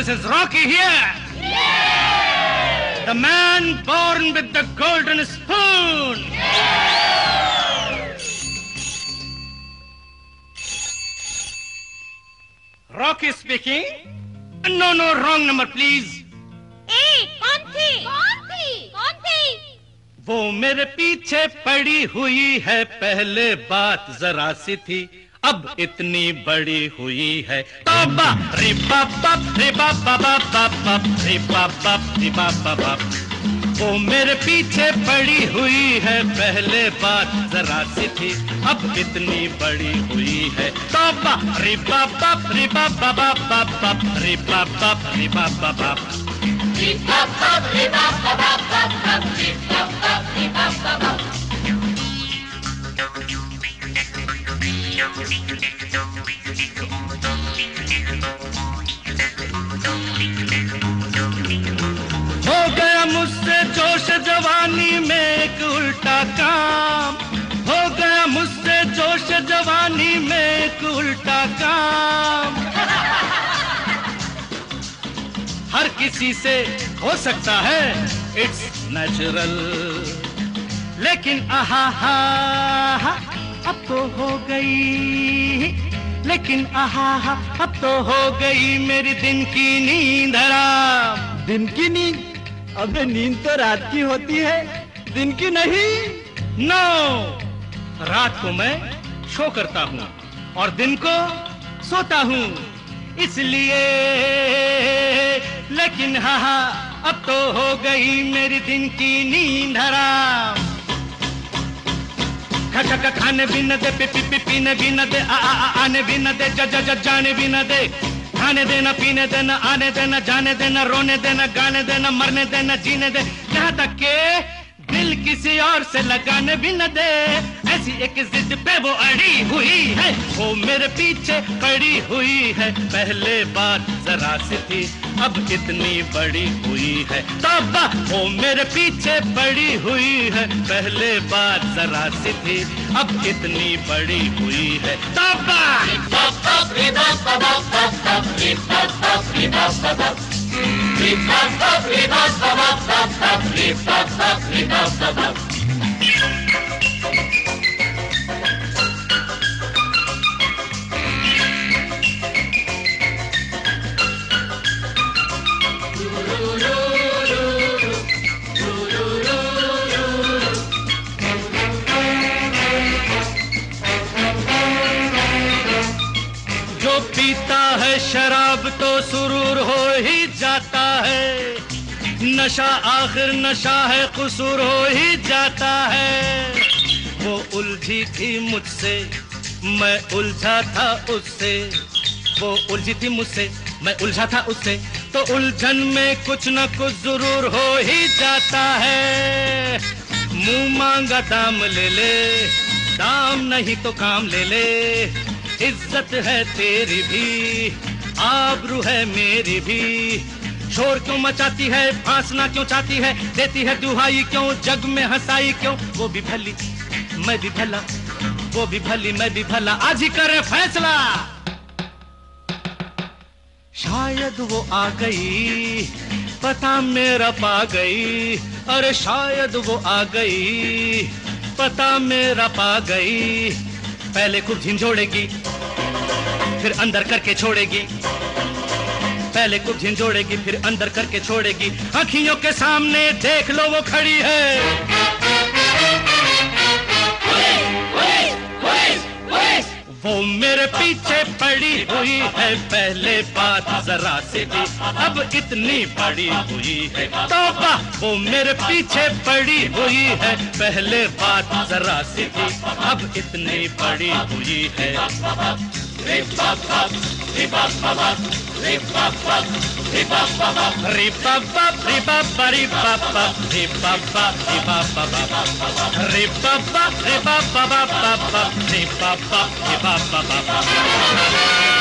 this is Rocky here. The man born with the golden spoon. Rocky speaking. No, wrong number, please. कौन थी? वो मेरे पीछे पड़ी हुई है, पहले बात जरा सी थी, अब इतनी बड़ी हुई है। तौबा रे बाबा रे बाबा बाबा रे बाबा रे बाबा। वो मेरे पीछे पड़ी हुई है, पहले बात जरा सी थी, अब इतनी बड़ी हुई है। तौबा रे बाबा रे बाबा बाबा रे बाबा रे बाबा बाबा। हो गया मुझसे जोश जवानी में एक उल्टा काम, हो गया मुझसे जोश जवानी में एक उल्टा काम। हर किसी से हो सकता है, इट्स नेचुरल, लेकिन आहा हा अब तो हो गई, लेकिन आहा हा अब तो हो गई मेरी दिन की नींद हराम। दिन की नींद? अबे नींद तो रात की होती है, दिन की नहीं। नो, रात को मैं शो करता हूँ और दिन को सोता हूँ, इसलिए। लेकिन हाँ अब तो हो गई मेरी दिन की नींद हराम। खाने भी न दे, पीने भी न दे, आने भी न दे, जाने भी न दे। खाने देना, पीने देना, आने देना, जाने देना, रोने देना, गाने देना, मरने देना, जीने दे, यहाँ तक के दिल किसी और से लगाने भी न दे। ऐसी एक जिद पे वो अड़ी हुई है, वो मेरे पीछे पड़ी हुई है, पहले बात जरा सी थी, अब इतनी बड़ी हुई है। तौबा, वो मेरे पीछे पड़ी हुई है, पहले बात जरा सी थी, अब इतनी बड़ी हुई है। तौबा। जो पीता है शराब तो सुरूर हो ही जाता है, नशा आखिर नशा है, कसूर हो ही जाता है। वो उलझी थी मुझसे, मैं उलझा था उससे, वो उलझी थी मुझसे, मैं उलझा था उससे, तो उलझन में कुछ न कुछ जरूर हो ही जाता है। मुंह मांगा दाम ले ले, दाम नहीं तो काम ले ले, इज्जत है तेरी भी, आबरू है मेरी भी। शोर क्यों मचाती है, फांसना क्यों चाहती है, देती है दुहाई क्यों, जग में हंसाई क्यों। वो भी भली मैं भी भला, वो भी भली मैं भी भला, आज ही करे फैसला। शायद वो आ गई, पता मेरा पा गई, अरे शायद वो आ गई, पता मेरा पा गई। पहले खूब झिंझोड़ेगी, फिर अंदर करके छोड़ेगी, पहले खूब झिंझोड़ेगी, फिर अंदर करके छोड़ेगी। आँखियों के सामने देख लो वो खड़ी है, वो मेरे पीछे पड़ी हुई है, पहले बात जरा से थी, अब इतनी बड़ी हुई है। तौबा, वो मेरे पीछे पड़ी हुई है, पहले बात जरा सी थी, अब इतनी बड़ी हुई है। रे बाबा रे बाबा रे बाबा रे बाबा रे बाबा रे बाबा रे बाबा रे बाबा रे बाबा रे बाबा रे बाबा रे बाबा रे बाबा रे बाबा।